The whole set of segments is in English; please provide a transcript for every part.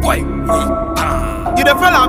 Boy, You the fella?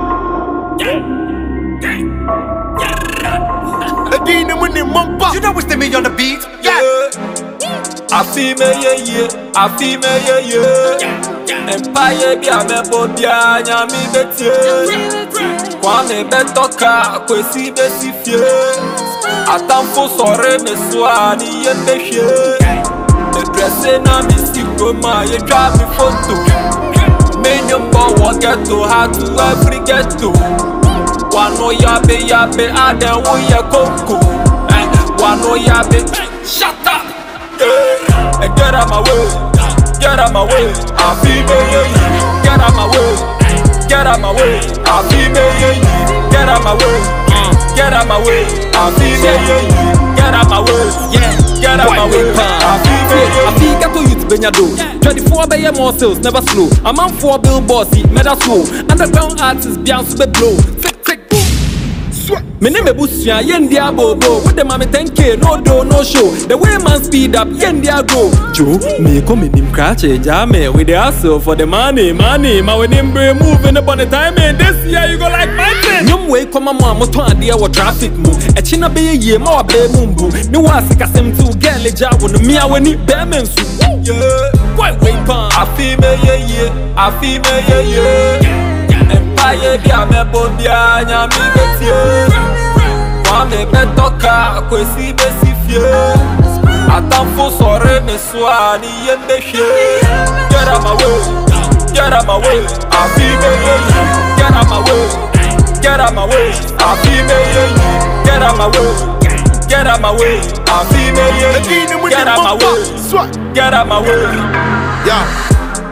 Adina money mumpa. you know what's the me on the beat? Yeah. I feel me, I feel me, Empire be a member, be a nyami betie. Kwame betoka, kwesi besifie. Atamfo sore me swani yembeshe. The dressing na me stigma, you drive me photo. Men you go ghetto, how to every ghetto. Wano yabe, ade wo ye koko. Wano yabe, shut up. Get out my way, get out my way. I feel me, get out my way, get out my way. I feel me, get out my way, get out my way. I feel me, get out my way, get out my way. I feel get to youth benyado. 24 by more sales, never slow. I'm on 4 billboards, meta slow. Underground artists, Beyonce be blow. Tick boom. Me name Busia, Yendia Bobo. With the mommy 10K, no do, no show. The way man speed up, Yendia go. Joe, me come in him crash, jame. With the hustle for the money. My when him brain moving up on the time. And this year you go like my thing. Nyum way come on, moto idea what traffic move. A china be a year more be mumbu. No one sick as him to get a job when me I when it bearmen so. Yeah, quite way pan. I feel me, I feel me, Empire be a member, be a nyami betie. Kwame betoka, kwesi besifie. Atamfo sore me swani yembeshe. Get out my way, get out my way. I feel me, get out my way, get out my way. I feel me, get out my way, get out my way. I feel me, get out my way, get out my way. Yeah.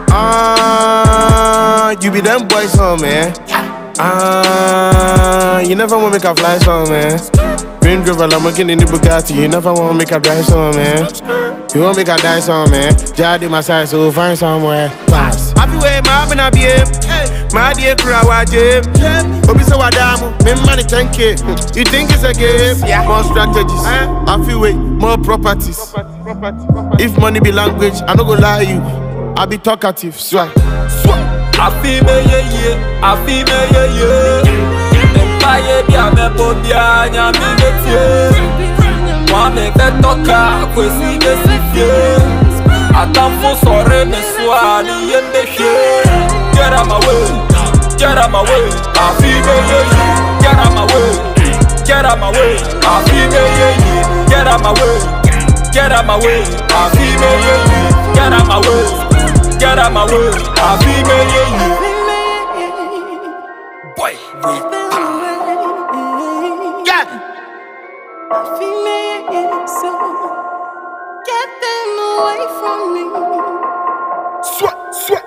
You be them boys home, man. You never wanna make a fly song, man. Range Rover, Lamborghini, in the Bugatti. You never wanna make a drive song, man. You wanna make a die song, man. Jadi my side, so find somewhere. Pass. I be way, my man, I be him. My dear crowd, I jam. Obi so wadamu, me money 10K. You think it's a game? Yeah. More strategies. I feel way, more properties. If money be language, I no go lie you. I be talkative, swag. I feel me, I feel me, Empire be a member, be a nyami betie. Kwame betoka, kwesi besifie. Atamfo sore me swani yembeshe. Get out my way, get out my way. I feel me, get out my way, get out my way. I feel me, get out my way, get out my way. I feel me, get out my way. Get out my way, I feel me, Boy, Yeah. I feel me, so get them away from me. Swat.